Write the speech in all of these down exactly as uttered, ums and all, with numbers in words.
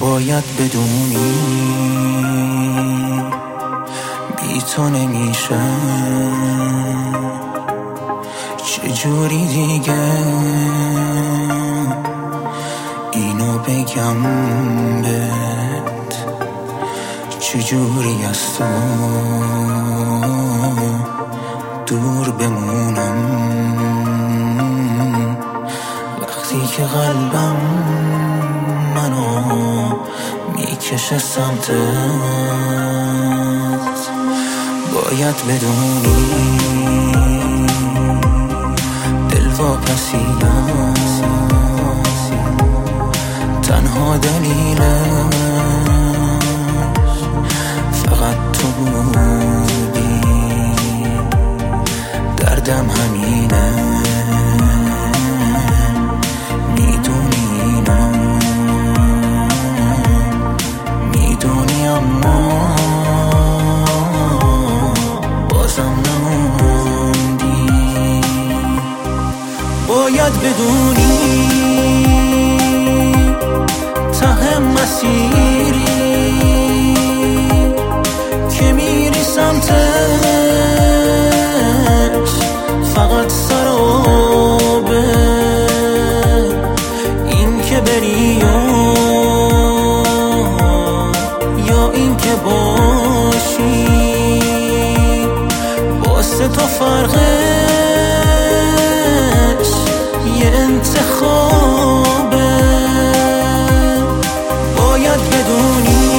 باید بدونی بی تو نمیشه چجوری دیگه اینو بگم بهت، چجوری از تو دور بمونم وقتی که قلبم منو میکشه سمتت. باید بدونی دل واپسیه تنها دلیلش فقط تو بودی، دردم همینه میدونی اینو میدونی اما بازم نموندی. باید بدونی ته مسیری که میری سمتش فقط سرابه، این که بری یا این که باشی واسه تو فرقش یه انتخابه. باید بدونی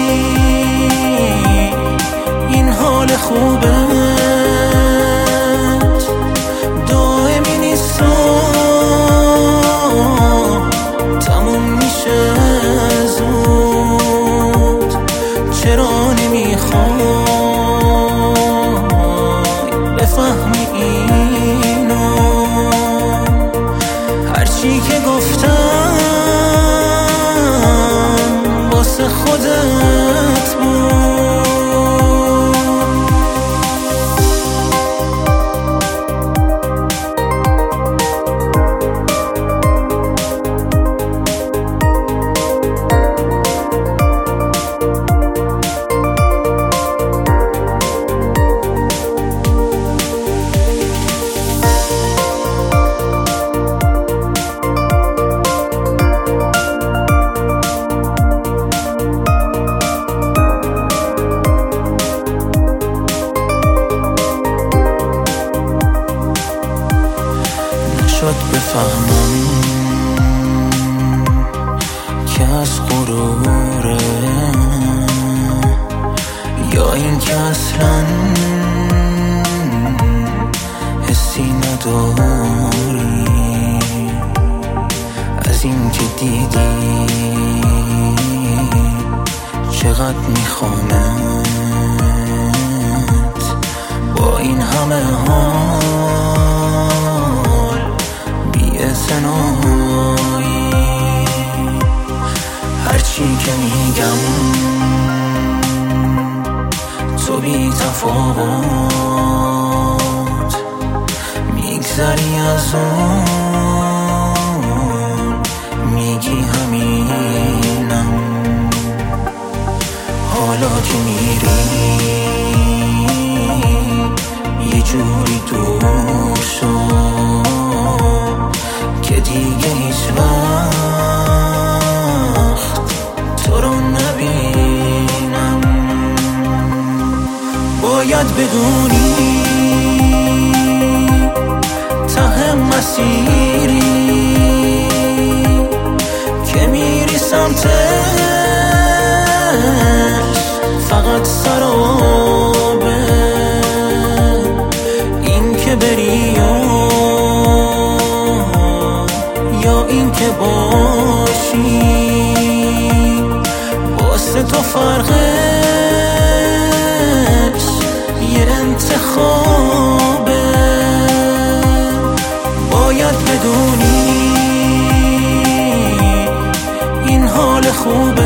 این حال خوبت دائمی نیست و تموم میشه زود. چرا نمیخوای بفهمی اینو؟ هرچی که گفتم واسه خودت بود. شد بفهمم که از غروره یا این که اصلا حسی نداری از این که دیدی چقدر میخوامت با این همه حال بی‌اعتنایی. هرچی که میگم تو بی تفاوت میگذری از اون میگی همینم. حالا که میری یه جوری دور شد که دیگه هیچ وقت تو رو نبینم. باید بدونی ته مسیری که میری سمتش فقط سرابه، این که بری یا این که باشی واسه تو فرقش یه انتخابه. باید بدونی این حال خوبت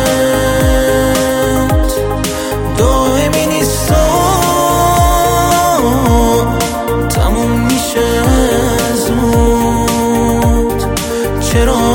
دائمی نیست و تموم میشه زود. چرا